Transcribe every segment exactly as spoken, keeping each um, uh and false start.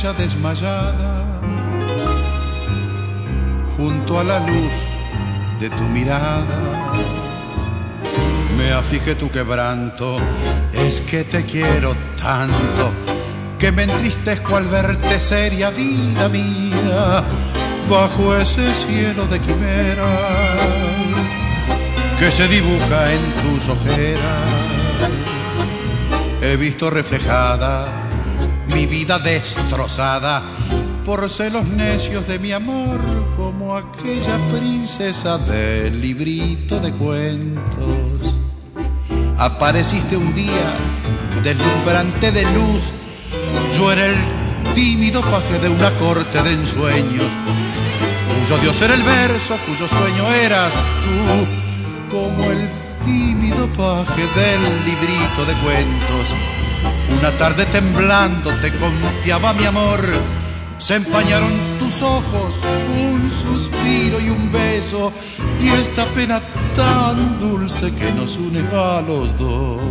estrella desmayada, junto a la luz de tu mirada, me aflige tu quebranto. Es que te quiero tanto que me entristezco al verte seria, vida mía, bajo ese cielo de quimera que se dibuja en tus ojeras. He visto reflejada mi vida destrozada por celos necios de mi amor, como aquella princesa del librito de cuentos. Apareciste un día deslumbrante de luz, yo era el tímido paje de una corte de ensueños, cuyo dios era el verso, cuyo sueño eras tú, como el tímido paje del librito de cuentos. Una tarde temblando te confiaba mi amor, se empañaron tus ojos, un suspiro y un beso, y esta pena tan dulce que nos une a los dos.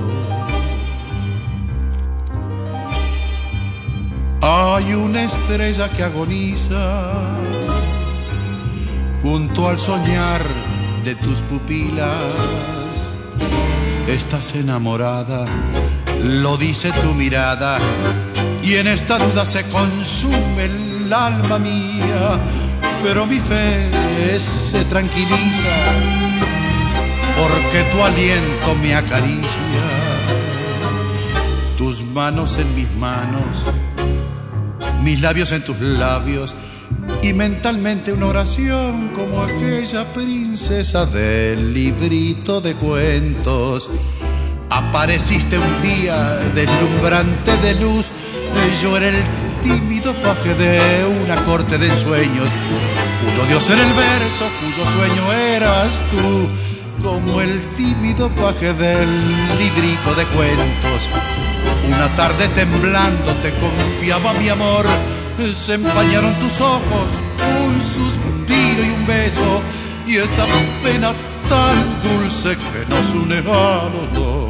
Hay una estrella que agoniza junto al soñar de tus pupilas. Estás enamorada, lo dice tu mirada, y en esta duda se consume el alma mía. Pero mi fe se tranquiliza porque tu aliento me acaricia, tus manos en mis manos, mis labios en tus labios, y mentalmente una oración como aquella princesa del librito de cuentos. Apareciste un día deslumbrante de luz, yo era el tímido paje de una corte de ensueños, cuyo dios era el verso, cuyo sueño eras tú, como el tímido paje del librito de cuentos. Una tarde temblando te confiaba mi amor, se empañaron tus ojos, un suspiro y un beso, y esta pena tan dulce que nos une a los dos.